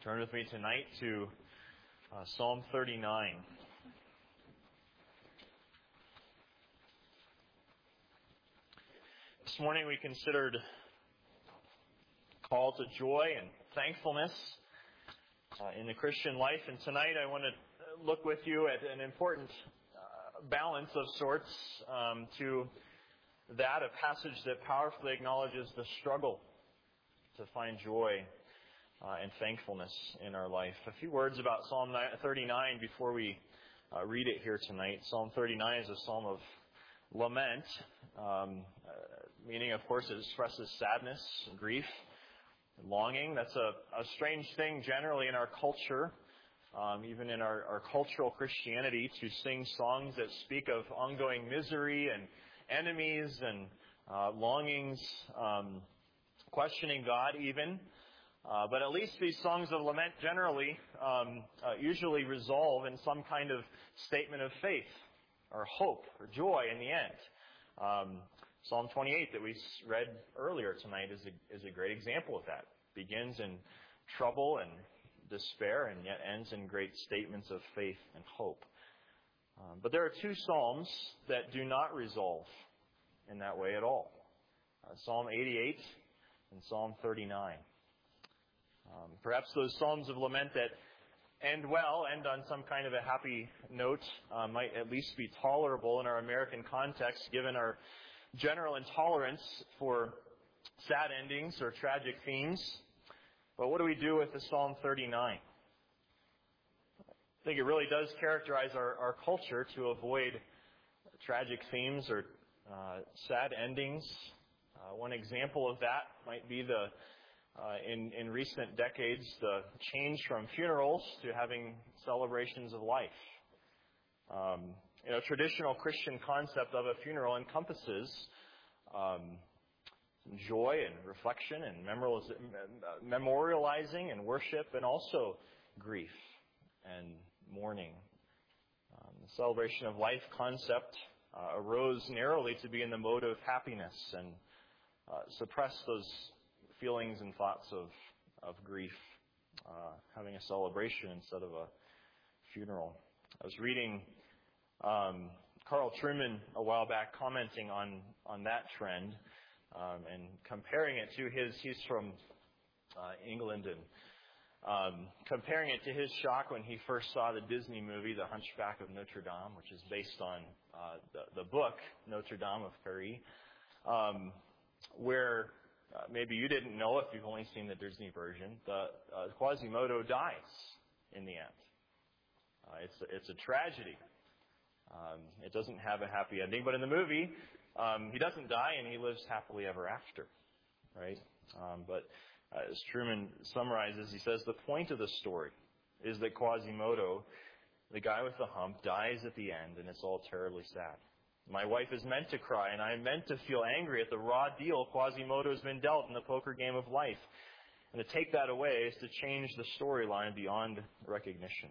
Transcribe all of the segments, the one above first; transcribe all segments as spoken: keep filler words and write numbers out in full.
Turn with me tonight to uh, Psalm thirty-nine. This morning we considered call to joy and thankfulness uh, in the Christian life, and tonight I want to look with you at an important uh, balance of sorts um, to that, a passage that powerfully acknowledges the struggle to find joy Uh, and thankfulness in our life. A few words about Psalm thirty-nine before we uh, read it here tonight. Psalm thirty-nine is a psalm of lament, um, uh, meaning, of course, it expresses sadness, grief, longing. That's a, a strange thing generally in our culture, um, even in our, our cultural Christianity, to sing songs that speak of ongoing misery and enemies and uh, longings, um, questioning God even. Uh, but at least these songs of lament generally um, uh, usually resolve in some kind of statement of faith or hope or joy in the end. Um, Psalm twenty-eight that we read earlier tonight is a, is a great example of that. Begins in trouble and despair and yet ends in great statements of faith and hope. Um, but there are two psalms that do not resolve in that way at all. Uh, Psalm eighty-eight and Psalm thirty-nine. Um, perhaps those psalms of lament that end well, end on some kind of a happy note, uh, might at least be tolerable in our American context, given our general intolerance for sad endings or tragic themes. But what do we do with the Psalm thirty-nine? I think it really does characterize our, our culture to avoid tragic themes or uh, sad endings. Uh, one example of that might be the Uh, in, in recent decades, the change from funerals to having celebrations of life. Um, you know, traditional Christian concept of a funeral encompasses um, joy and reflection and memorializing and worship, and also grief and mourning. Um, the celebration of life concept uh, arose narrowly to be in the mode of happiness and uh, suppress those feelings and thoughts of, of grief, uh, having a celebration instead of a funeral. I was reading um, Carl Trueman a while back commenting on, on that trend um, and comparing it to his, he's from uh, England, and um, comparing it to his shock when he first saw the Disney movie, The Hunchback of Notre Dame, which is based on uh, the, the book, Notre Dame of Paris, um, where Uh, maybe you didn't know if you've only seen the Disney version. The uh, Quasimodo dies in the end. Uh, it's a, it's a tragedy. Um, it doesn't have a happy ending. But in the movie, um, he doesn't die and he lives happily ever after, right? Um, but uh, as Trueman summarizes, he says the point of the story is that Quasimodo, the guy with the hump, dies at the end, and it's all terribly sad. My wife is meant to cry, and I am meant to feel angry at the raw deal Quasimodo has been dealt in the poker game of life. And to take that away is to change the storyline beyond recognition.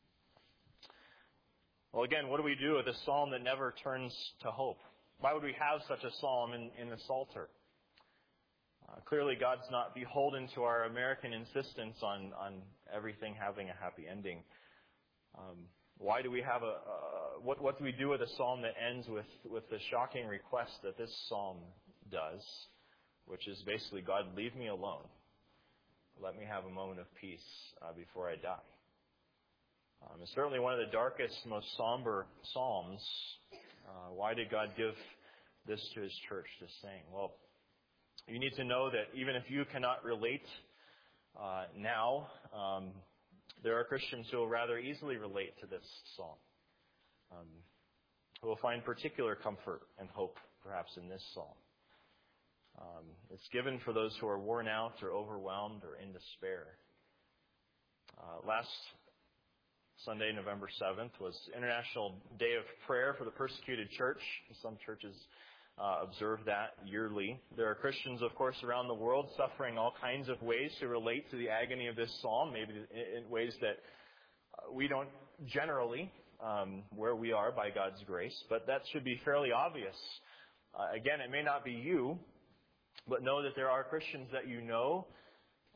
Well, again, what do we do with a psalm that never turns to hope? Why would we have such a psalm in, in the Psalter? Uh, clearly, God's not beholden to our American insistence on, on everything having a happy ending. Um, Why do we have a, uh, what, what do we do with a psalm that ends with, with the shocking request that this psalm does, which is basically, God, leave me alone. Let me have a moment of peace uh, before I die. Um, it's certainly one of the darkest, most somber psalms. Uh, why did God give this to His church to sing? Well, you need to know that even if you cannot relate uh, now, um, there are Christians who will rather easily relate to this psalm, um, who will find particular comfort and hope, perhaps, in this psalm. Um, it's given for those who are worn out or overwhelmed or in despair. Uh, last Sunday, November seventh, was International Day of Prayer for the Persecuted Church. Some churches Uh, observe that yearly. There are Christians, of course, around the world suffering all kinds of ways to relate to the agony of this psalm, maybe in, in ways that uh, we don't generally, um, where we are by God's grace, but that should be fairly obvious. Uh, again, it may not be you, but know that there are Christians that you know uh,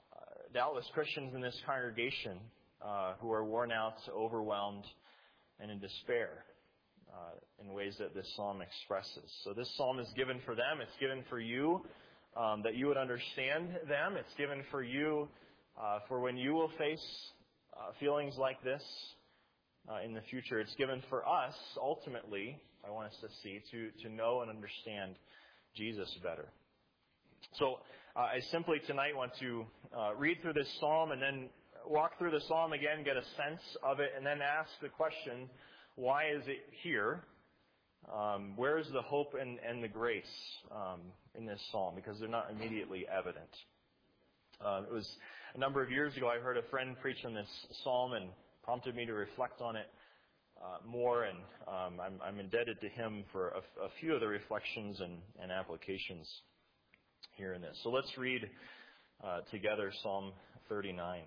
doubtless Christians in this congregation uh, who are worn out, overwhelmed, and in despair uh, in ways that this psalm expresses. So this psalm is given for them. It's given for you, um, that you would understand them. It's given for you uh, for when you will face uh, feelings like this uh, in the future. It's given for us, ultimately, I want us to see, to, to know and understand Jesus better. So uh, I simply tonight want to uh, read through this psalm and then walk through the psalm again, get a sense of it, and then ask the question, why is it here? Um, where is the hope and, and the grace um, in this psalm? Because they're not immediately evident. Uh, it was a number of years ago I heard a friend preach on this psalm and prompted me to reflect on it uh, more, and um, I'm, I'm indebted to him for a, a few of the reflections and, and applications here in this. So let's read uh, together Psalm thirty-nine.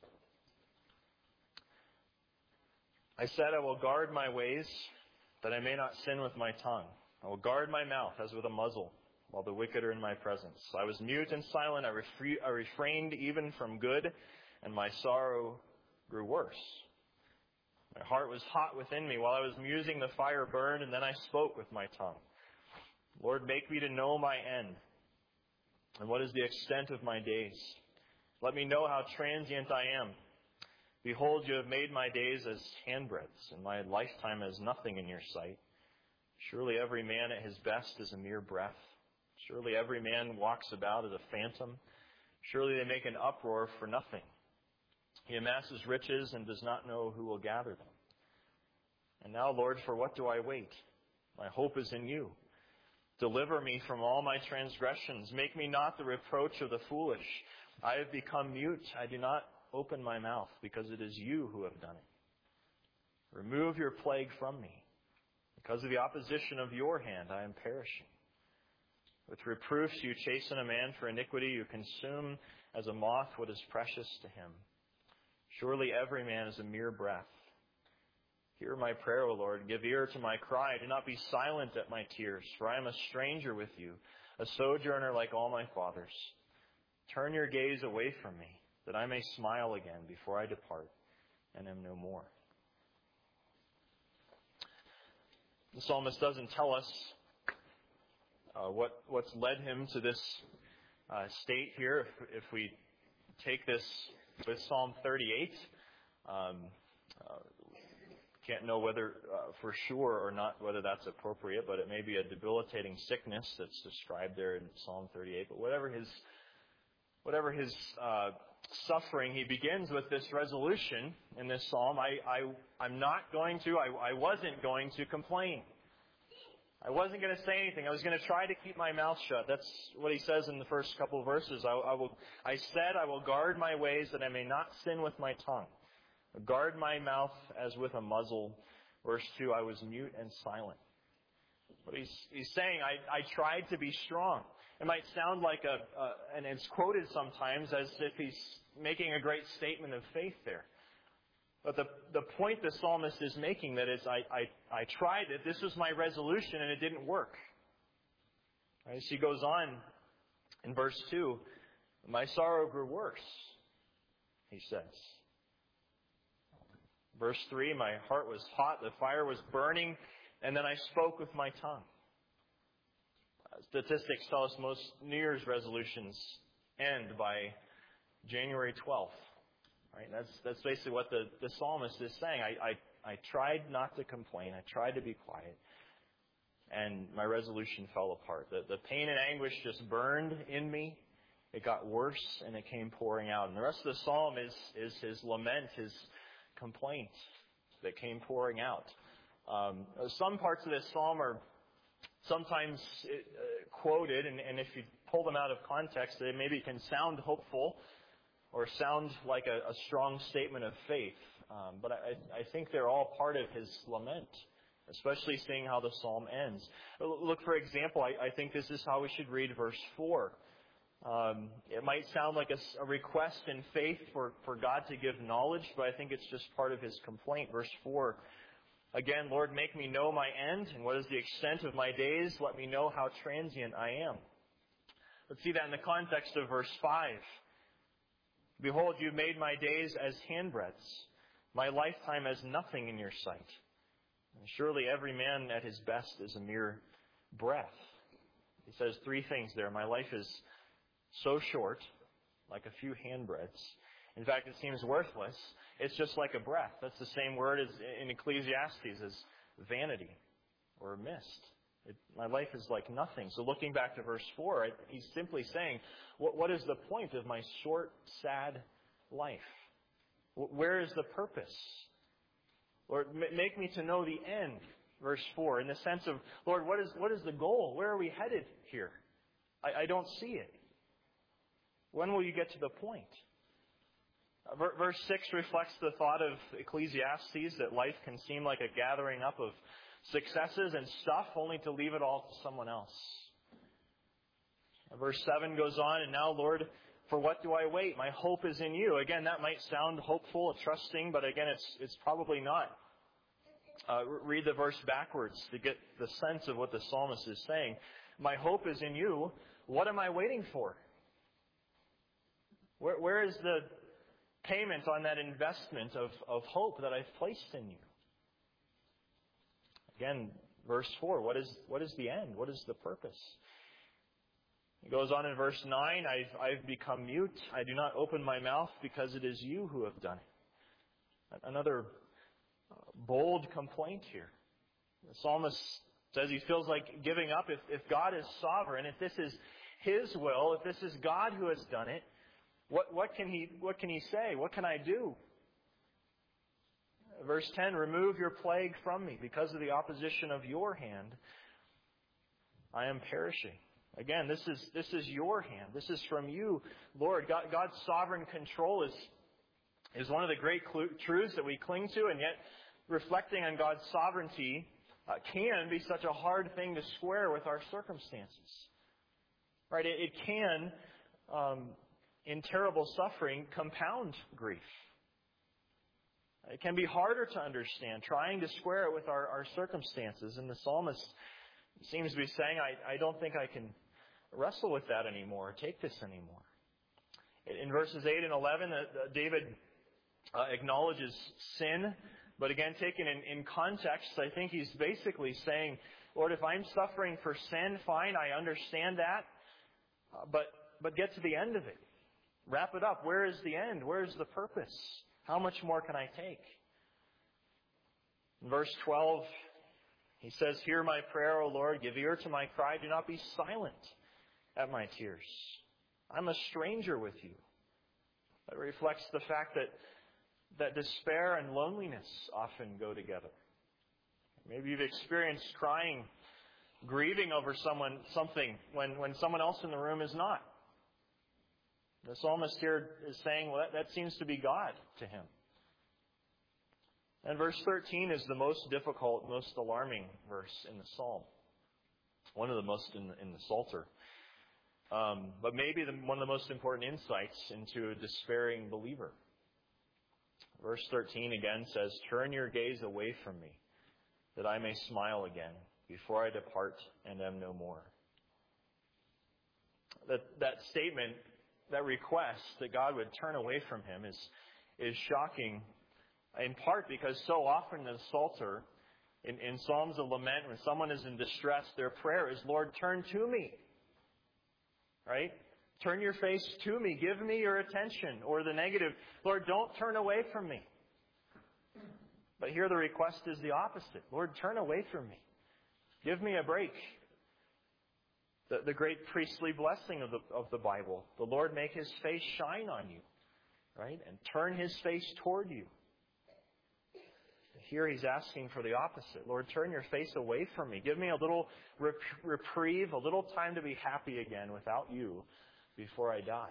I said, I will guard my ways, that I may not sin with my tongue. I will guard my mouth as with a muzzle, while the wicked are in my presence. I was mute and silent. I, refre- I refrained even from good, and my sorrow grew worse. My heart was hot within me. While I was musing, the fire burned, and then I spoke with my tongue. Lord, make me to know my end, and what is the extent of my days. Let me know how transient I am. Behold, you have made my days as handbreadths, and my lifetime as nothing in your sight. Surely every man at his best is a mere breath. Surely every man walks about as a phantom. Surely they make an uproar for nothing. He amasses riches and does not know who will gather them. And now, Lord, for what do I wait? My hope is in you. Deliver me from all my transgressions. Make me not the reproach of the foolish. I have become mute. I do not open my mouth, because it is you who have done it. Remove your plague from me. Because of the opposition of your hand, I am perishing. With reproofs you chasten a man for iniquity. You consume as a moth what is precious to him. Surely every man is a mere breath. Hear my prayer, O Lord. Give ear to my cry. Do not be silent at my tears, for I am a stranger with you, a sojourner like all my fathers. Turn your gaze away from me, that I may smile again before I depart and am no more. The psalmist doesn't tell us uh, what what's led him to this uh, state here. If, if we take this with Psalm thirty-eight, um, uh, can't know whether uh, for sure or not whether that's appropriate, but it may be a debilitating sickness that's described there in Psalm thirty-eight. But whatever his whatever his uh, suffering, he begins with this resolution in this psalm. I, I, I'm not going to, I, I wasn't going to complain. I wasn't going to say anything. I was going to try to keep my mouth shut. That's what he says in the first couple of verses. I, I, will, I said, I will guard my ways that I may not sin with my tongue. Guard my mouth as with a muzzle. Verse two, I was mute and silent. What he's, he's saying, I, I tried to be strong. It might sound like a, uh, and it's quoted sometimes as if he's making a great statement of faith there. But the, the point the psalmist is making that is, I, I, I tried it, this was my resolution, and it didn't work. Right, so he goes on in verse two, my sorrow grew worse, he says. Verse three, my heart was hot, the fire was burning, and then I spoke with my tongue. Statistics tell us most New Year's resolutions end by January twelfth. Right? That's that's basically what the, the psalmist is saying. I, I, I tried not to complain. I tried to be quiet. And my resolution fell apart. The, the pain and anguish just burned in me. It got worse, and it came pouring out. And the rest of the psalm is, is his lament, his complaint that came pouring out. Um, some parts of this psalm are sometimes uh, quoted, and, and if you pull them out of context, they maybe can sound hopeful or sound like a, a strong statement of faith. Um, but I, I think they're all part of his lament, especially seeing how the psalm ends. Look, for example, I, I think this is how we should read verse four. Um, it might sound like a, a request in faith for, for God to give knowledge, but I think it's just part of his complaint. Verse four, again, Lord, make me know my end, and what is the extent of my days? Let me know how transient I am. Let's see that in the context of verse five. Behold, you've made my days as handbreadths, my lifetime as nothing in your sight. And surely every man at his best is a mere breath. He says three things there. My life is so short, like a few handbreadths. In fact, it seems worthless. It's just like a breath. That's the same word as in Ecclesiastes as vanity or mist. It, my life is like nothing. So looking back to verse four, it, he's simply saying, what, what is the point of my short, sad life? Where is the purpose? Lord, make me to know the end, verse four, in the sense of, Lord, what is, what is the goal? Where are we headed here? I, I don't see it. When will you get to the point? Verse six reflects the thought of Ecclesiastes that life can seem like a gathering up of successes and stuff only to leave it all to someone else. Verse seven goes on, and now, Lord, for what do I wait? My hope is in you. Again, that might sound hopeful, trusting, but again, it's it's probably not. Uh, read the verse backwards to get the sense of what the psalmist is saying. My hope is in you. What am I waiting for? Where, where is the payment on that investment of, of hope that I've placed in you? Again, verse four, what is what is the end? What is the purpose? He goes on in verse nine, I've, I've become mute. I do not open my mouth because it is you who have done it. Another bold complaint here. The psalmist says he feels like giving up. If, if God is sovereign, if this is His will, if this is God who has done it, what, what can he what can he say? What can I do? Verse ten, remove your plague from me. Because of the opposition of your hand, I am perishing. Again, this is this is your hand. This is from you, Lord. God, God's sovereign control is, is one of the great clu- truths that we cling to, and yet reflecting on God's sovereignty uh, can be such a hard thing to square with our circumstances. Right? It, it can, um, in terrible suffering, compound grief. It can be harder to understand, trying to square it with our, our circumstances. And the psalmist seems to be saying, I, I don't think I can wrestle with that anymore, take this anymore. In verses eight and eleven, uh, David uh, acknowledges sin. But again, taken in, in context, I think he's basically saying, Lord, if I'm suffering for sin, fine, I understand that. Uh, but, but get to the end of it. Wrap it up. Where is the end? Where is the purpose? How much more can I take? In verse twelve, he says, hear my prayer, O Lord. Give ear to my cry. Do not be silent at my tears. I'm a stranger with you. That reflects the fact that, that despair and loneliness often go together. Maybe you've experienced crying, grieving over someone, something when, when someone else in the room is not. The psalmist here is saying, well, that, that seems to be God to him. And verse thirteen is the most difficult, most alarming verse in the psalm. One of the most in the, in the Psalter. Um, but maybe the, one of the most important insights into a despairing believer. Verse thirteen again says, turn your gaze away from me, that I may smile again, before I depart and am no more. That, that statement, that request that God would turn away from him is, is shocking, in part because so often in the Psalter, in, in Psalms of Lament, when someone is in distress, their prayer is, Lord, turn to me. Right? Turn your face to me. Give me your attention. Or the negative, Lord, don't turn away from me. But here the request is the opposite. Lord, turn away from me. Give me a break. The, the great priestly blessing of the, of the Bible. The Lord make His face shine on you. Right? And turn His face toward you. Here He's asking for the opposite. Lord, turn your face away from me. Give me a little rep- reprieve, a little time to be happy again without you before I die.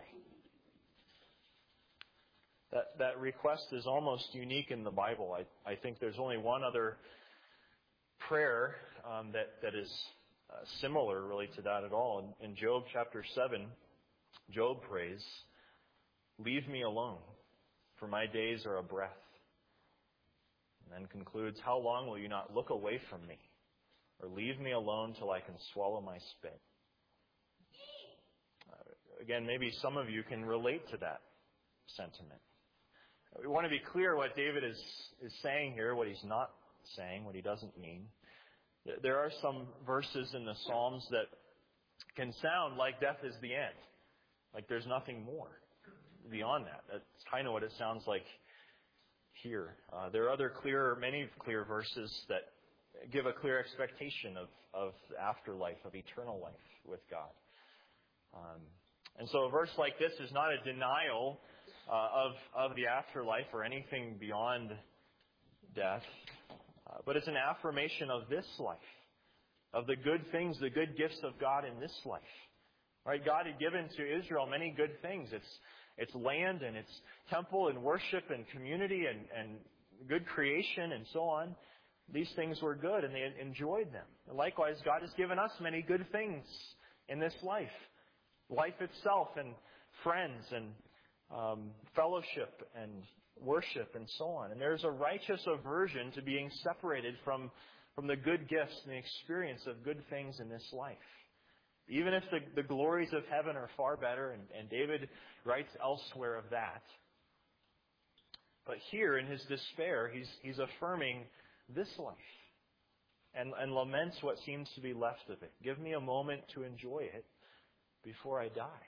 That that request is almost unique in the Bible. I, I think there's only one other prayer um, that, that is uh, similar really to that at all. In, in Job chapter seven, Job prays, leave me alone, for my days are a breath. And then concludes, how long will you not look away from me, or leave me alone till I can swallow my spit? Uh, again, maybe some of you can relate to that. sentiment. We want to be clear what David is, is saying here, what he's not saying, what he doesn't mean. There are some verses in the Psalms that can sound like death is the end. Like there's nothing more beyond that. That's kind of what it sounds like here. Uh, there are other clear, many clear verses that give a clear expectation of, of the afterlife, of eternal life with God. Um, and so a verse like this is not a denial uh, of, of the afterlife or anything beyond death, uh, but it's an affirmation of this life, of the good things, the good gifts of God in this life. Right? God had given to Israel many good things. It's its land and its temple and worship and community and, and good creation and so on. These things were good and they enjoyed them. And likewise, God has given us many good things in this life. Life itself and friends and um, fellowship and worship and so on. And there's a righteous aversion to being separated from, from the good gifts and the experience of good things in this life. Even if the, the glories of heaven are far better, and, and David writes elsewhere of that. But here in his despair, he's, he's affirming this life and, and laments what seems to be left of it. Give me a moment to enjoy it before I die.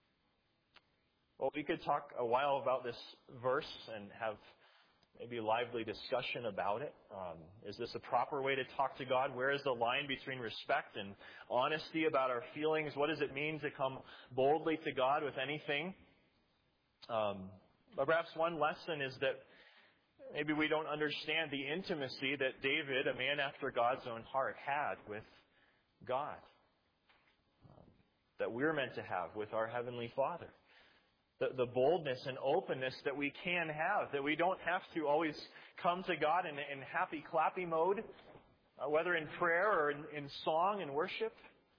Well, we could talk a while about this verse and have maybe a lively discussion about it. Um, is this a proper way to talk to God? Where is the line between respect and honesty about our feelings? What does it mean to come boldly to God with anything? Um, but perhaps one lesson is that maybe we don't understand the intimacy that David, a man after God's own heart, had with God. Um, that we're meant to have with our Heavenly Father. The, the boldness and openness that we can have, that we don't have to always come to God in, in happy, clappy mode, uh, whether in prayer or in, in song and worship.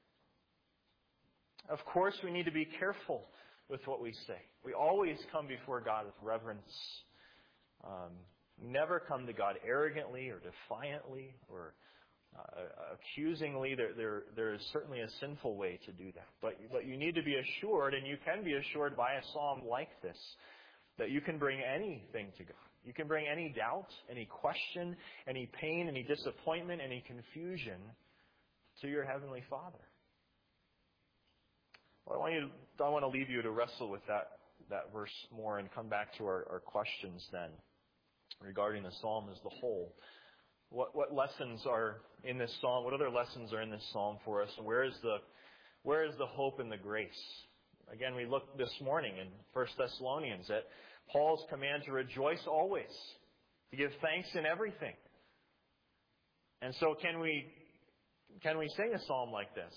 Of course, we need to be careful with what we say. We always come before God with reverence. Um, never come to God arrogantly or defiantly or Uh, accusingly. There, there, there is certainly a sinful way to do that. But, but you need to be assured, and you can be assured by a psalm like this, that you can bring anything to God. You can bring any doubt, any question, any pain, any disappointment, any confusion to your Heavenly Father. Well, I want you to, I want to leave you to wrestle with that, that verse more and come back to our, our questions then regarding the psalm as the whole. What, what lessons are in this psalm? What other lessons are in this psalm for us? Where is the, where is the hope and the grace? Again, we looked this morning in First Thessalonians at Paul's command to rejoice always, to give thanks in everything. And so can we, can we sing a psalm like this?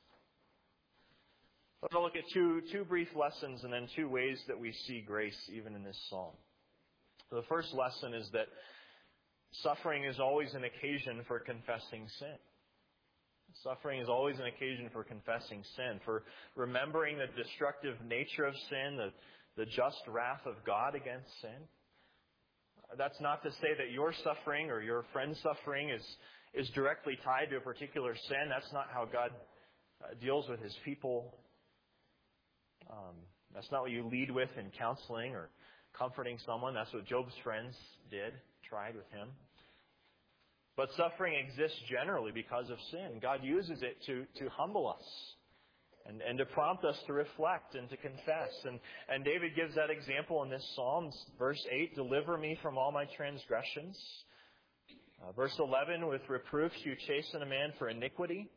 Let's look at two, two brief lessons and then two ways that we see grace even in this psalm. The first lesson is that suffering is always an occasion for confessing sin. Suffering is always an occasion for confessing sin, for remembering the destructive nature of sin, the, the just wrath of God against sin. That's not to say that your suffering or your friend's suffering is, is directly tied to a particular sin. That's not how God uh, deals with His people. Um, that's not what you lead with in counseling or comforting someone. That's what Job's friends did, tried with him. But suffering exists generally because of sin. God uses it to, to humble us and, and to prompt us to reflect and to confess. And, and David gives that example in this psalm. Verse eight, deliver me from all my transgressions. Uh, verse eleven, with reproofs you chasten a man for iniquity.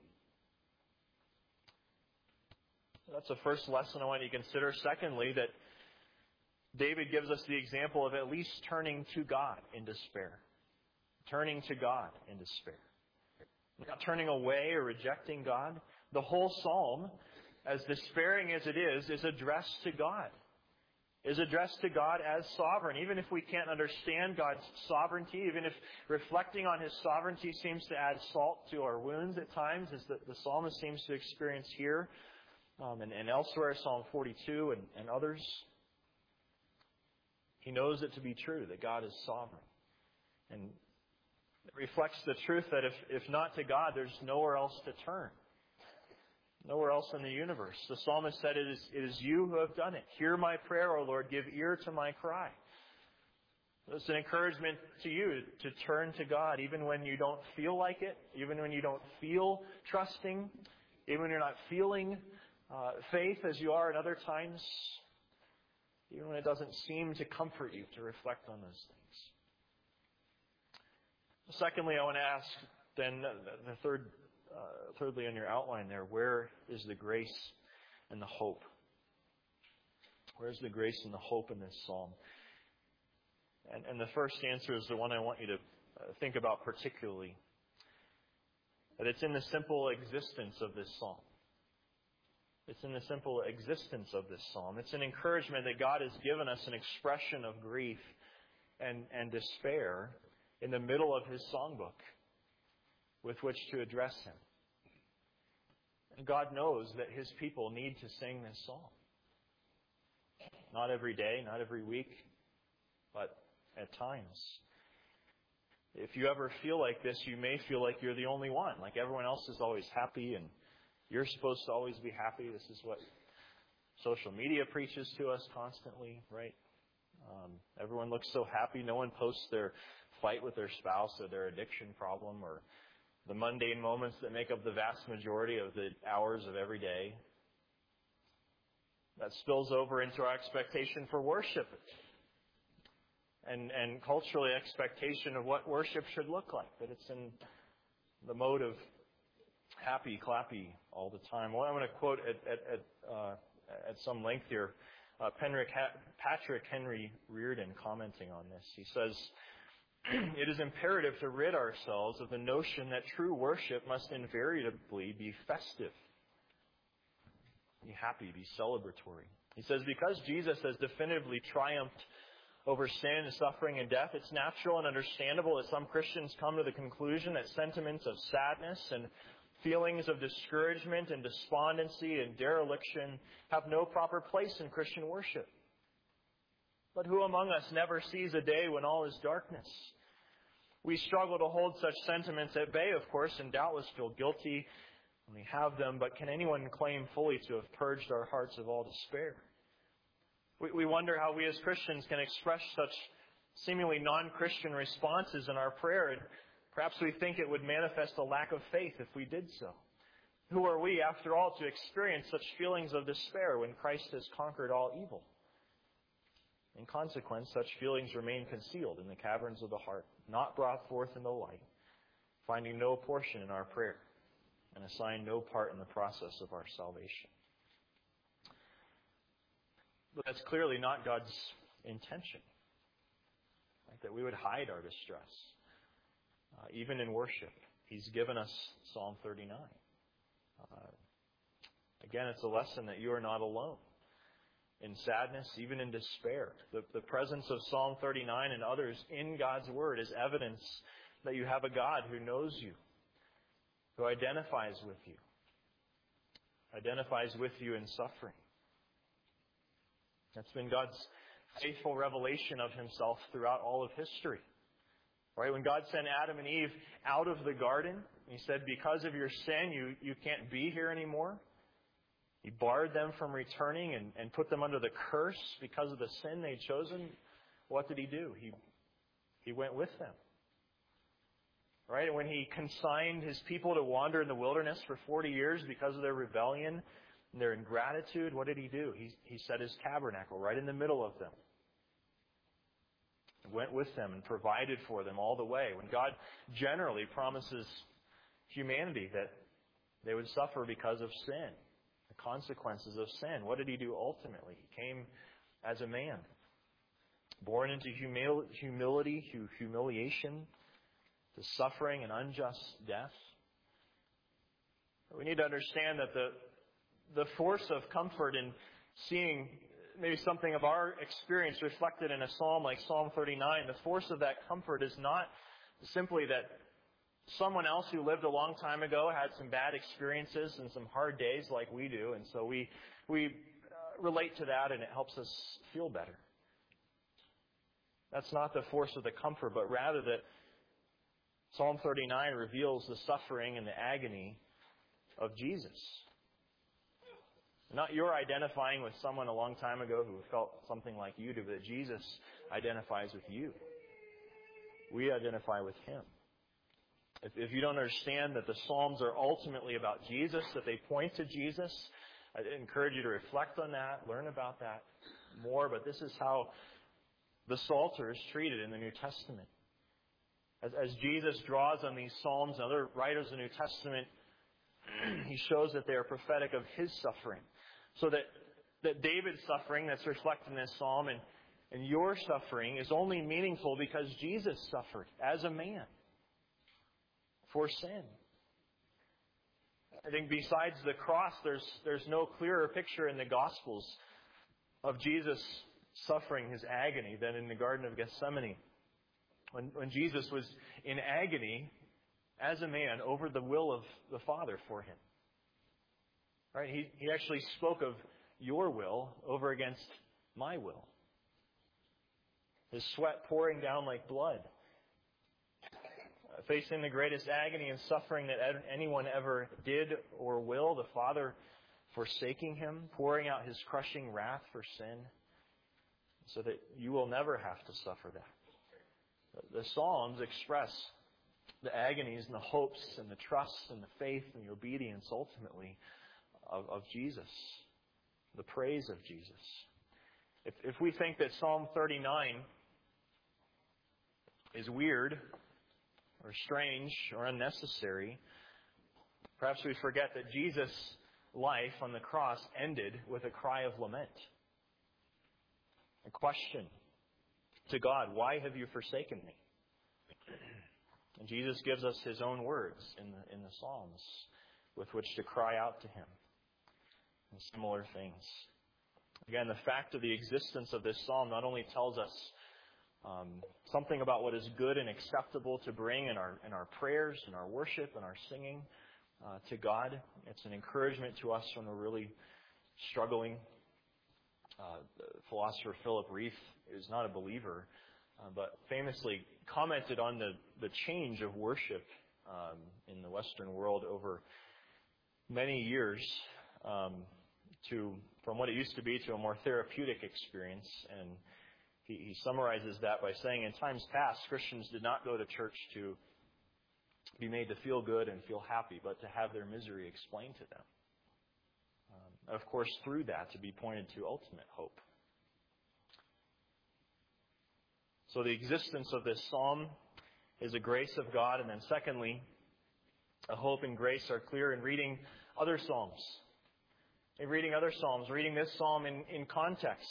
That's the first lesson I want you to consider. Secondly, that David gives us the example of at least turning to God in despair. Turning to God in despair. Not turning away or rejecting God. The whole psalm, as despairing as it is, is addressed to God. Is addressed to God as sovereign. Even if we can't understand God's sovereignty, even if reflecting on His sovereignty seems to add salt to our wounds at times, as the, the psalmist seems to experience here um, and, and elsewhere, Psalm forty-two and, and others, he knows it to be true that God is sovereign. And it reflects the truth that if, if not to God, there's nowhere else to turn. Nowhere else in the universe. The psalmist said, it is, it is you who have done it. Hear my prayer, O Lord. Give ear to my cry. It's an encouragement to you to turn to God even when you don't feel like it, even when you don't feel trusting, even when you're not feeling uh, faith as you are at other times, even when it doesn't seem to comfort you, to reflect on those things. Secondly, I want to ask then the third, uh, thirdly on your outline there, where is the grace and the hope? Where's the grace and the hope in this psalm? And, and the first answer is the one I want you to uh, think about particularly. That it's in the simple existence of this psalm. It's in the simple existence of this psalm. It's an encouragement that God has given us an expression of grief and, and despair in the middle of His songbook with which to address Him. And God knows that His people need to sing this psalm. Not every day, not every week, but at times. If you ever feel like this, you may feel like you're the only one. Like everyone else is always happy and you're supposed to always be happy. This is what social media preaches to us constantly, right? Um, everyone looks so happy. No one posts their fight with their spouse or their addiction problem or the mundane moments that make up the vast majority of the hours of every day. That spills over into our expectation for worship. And, and culturally expectation of what worship should look like. That it's in the mode of happy, clappy all the time. Well, I'm going to quote at, at, at, uh, at some length here uh, Penrick ha- Patrick Henry Reardon commenting on this. He says, it is imperative to rid ourselves of the notion that true worship must invariably be festive, be happy, be celebratory. He says, because Jesus has definitively triumphed over sin, suffering, and death, it's natural and understandable that some Christians come to the conclusion that sentiments of sadness and feelings of discouragement and despondency and dereliction have no proper place in Christian worship. But who among us never sees a day when all is darkness? We struggle to hold such sentiments at bay, of course, and doubtless feel guilty when we have them, but can anyone claim fully to have purged our hearts of all despair? We, we wonder how we as Christians can express such seemingly non-Christian responses in our prayer, and perhaps we think it would manifest a lack of faith if we did so. Who are we, after all, to experience such feelings of despair when Christ has conquered all evil? In consequence, such feelings remain concealed in the caverns of the heart, not brought forth in the light, finding no portion in our prayer, and assign no part in the process of our salvation. But that's clearly not God's intention, right? That we would hide our distress, uh, even in worship. He's given us Psalm thirty-nine. Uh, again, it's a lesson that you are not alone in sadness, even in despair. The, the presence of Psalm thirty-nine and others in God's Word is evidence that you have a God who knows you, who identifies with you, identifies with you in suffering. That's been God's faithful revelation of Himself throughout all of history. Right? When God sent Adam and Eve out of the garden, He said, because of your sin, you, you can't be here anymore. He barred them from returning and, and put them under the curse because of the sin they'd chosen. What did He do? He, he went with them. Right? And when He consigned His people to wander in the wilderness for forty years because of their rebellion and their ingratitude, what did He do? He, he set His tabernacle right in the middle of them. He went with them and provided for them all the way. When God generally promises humanity that they would suffer because of sin, the consequences of sin, what did He do ultimately? He came as a man, born into humil- humility, humiliation, to suffering and unjust death. We need to understand that the the force of comfort in seeing maybe something of our experience reflected in a psalm like Psalm thirty-nine, the force of that comfort is not simply that someone else who lived a long time ago had some bad experiences and some hard days like we do, and so we we uh, relate to that and it helps us feel better. That's not the force of the comfort, but rather that Psalm thirty-nine reveals the suffering and the agony of Jesus. Not you're identifying with someone a long time ago who felt something like you do, but Jesus identifies with you. We identify with Him. If, if you don't understand that the Psalms are ultimately about Jesus, that they point to Jesus, I encourage you to reflect on that, learn about that more. But this is how the Psalter is treated in the New Testament. As, as Jesus draws on these Psalms and other writers of the New Testament, He shows that they are prophetic of His suffering. So that, that David's suffering that's reflected in this Psalm and, and your suffering is only meaningful because Jesus suffered as a man for sin. I think besides the cross, there's there's no clearer picture in the Gospels of Jesus suffering His agony than in the Garden of Gethsemane. When, when Jesus was in agony as a man over the will of the Father for Him. Right? He, he actually spoke of your will over against my will. His sweat pouring down like blood. Uh, facing the greatest agony and suffering that anyone ever did or will. The Father forsaking Him, pouring out His crushing wrath for sin, so that you will never have to suffer that. The Psalms express the agonies and the hopes and the trust and the faith and the obedience ultimately of, of Jesus, the praise of Jesus. If, if we think that Psalm thirty-nine is weird or strange or unnecessary, perhaps we forget that Jesus' life on the cross ended with a cry of lament. A question to God, why have you forsaken me? And Jesus gives us His own words in the, in the Psalms with which to cry out to Him. And similar things. Again, the fact of the existence of this psalm not only tells us um, something about what is good and acceptable to bring in our in our prayers, in our worship, and our singing uh, to God. It's an encouragement to us when we're really struggling. Uh, the philosopher Philip Reith is not a believer, uh, but famously commented on the, the change of worship um, in the Western world over many years. Um, to from what it used to be to a more therapeutic experience. And he, he summarizes that by saying, in times past, Christians did not go to church to be made to feel good and feel happy, but to have their misery explained to them. Um, of course, through that, to be pointed to ultimate hope. So the existence of this psalm is a grace of God. And then secondly, a hope and grace are clear in reading other psalms. In reading other psalms, reading this psalm in, in context.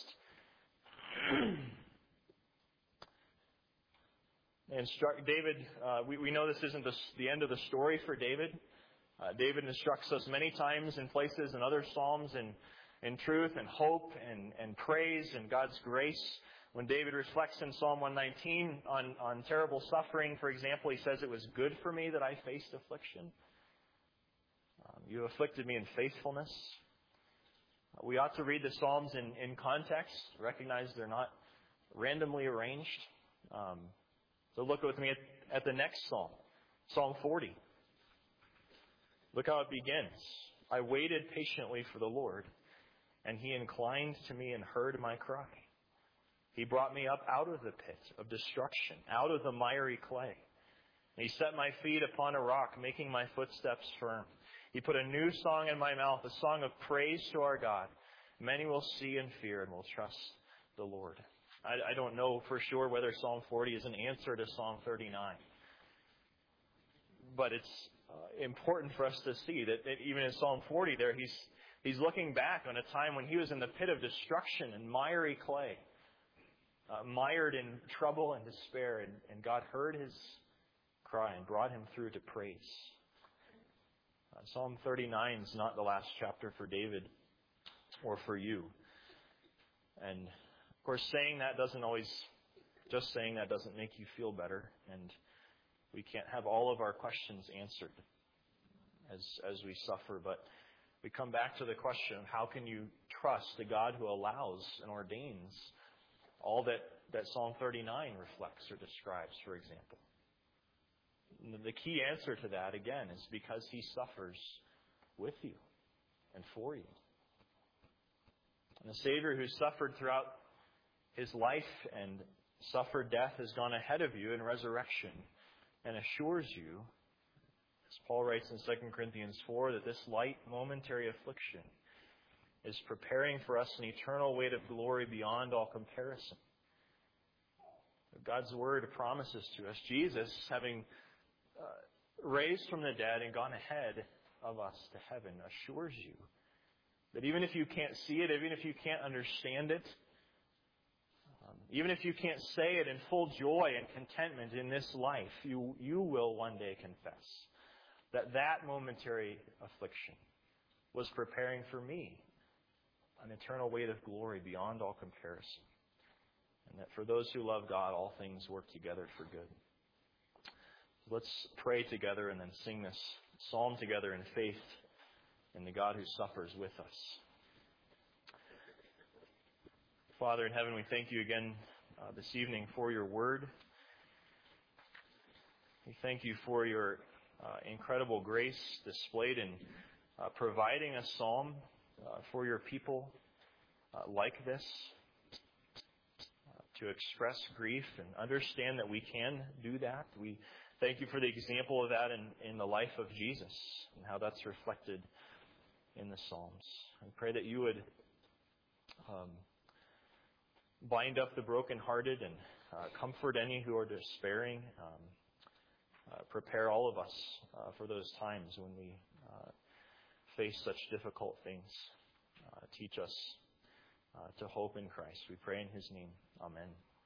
And David, uh, we, we know this isn't the, the end of the story for David. Uh, David instructs us many times in places in other psalms in, in truth and hope and, and praise and God's grace. When David reflects in Psalm one nineteen on, on terrible suffering, for example, he says, "It was good for me that I faced affliction. Um, you afflicted me in faithfulness." We ought to read the Psalms in, in context, recognize they're not randomly arranged. Um, so look with me at, at the next Psalm, Psalm forty. Look how it begins. "I waited patiently for the Lord, and He inclined to me and heard my cry. He brought me up out of the pit of destruction, out of the miry clay. And He set my feet upon a rock, making my footsteps firm. He put a new song in my mouth, a song of praise to our God. Many will see and fear and will trust the Lord." I, I don't know for sure whether Psalm forty is an answer to Psalm thirty-nine. But it's uh, important for us to see that, that even in Psalm forty there, he's, he's looking back on a time when he was in the pit of destruction and miry clay. Uh, mired in trouble and despair. And, and God heard his cry and brought him through to praise. Uh, Psalm thirty-nine is not the last chapter for David or for you. And, of course, saying that doesn't always, just saying that doesn't make you feel better. And we can't have all of our questions answered as, as we suffer. But we come back to the question of how can you trust the God who allows and ordains all that, that Psalm thirty-nine reflects or describes, for example. The key answer to that, again, is because He suffers with you and for you. And the Savior who suffered throughout his life and suffered death has gone ahead of you in resurrection and assures you, as Paul writes in Second Corinthians four, that this light momentary affliction is preparing for us an eternal weight of glory beyond all comparison. God's Word promises to us, Jesus, having uh, raised from the dead and gone ahead of us to heaven, assures you that even if you can't see it, even if you can't understand it, um, even if you can't say it in full joy and contentment in this life, you, you will one day confess that that momentary affliction was preparing for me an eternal weight of glory beyond all comparison. And that for those who love God, all things work together for good. Let's pray together and then sing this psalm together in faith in the God who suffers with us. Father in heaven, we thank you again uh, this evening for your word. We thank you for your uh, incredible grace displayed in uh, providing a psalm uh, for your people uh, like this, to express grief and understand that we can do that. We thank you for the example of that in, in the life of Jesus and how that's reflected in the Psalms. I pray that you would um, bind up the brokenhearted and uh, comfort any who are despairing. Um, uh, prepare all of us uh, for those times when we uh, face such difficult things. Uh, teach us Uh, to hope in Christ. We pray in his name. Amen.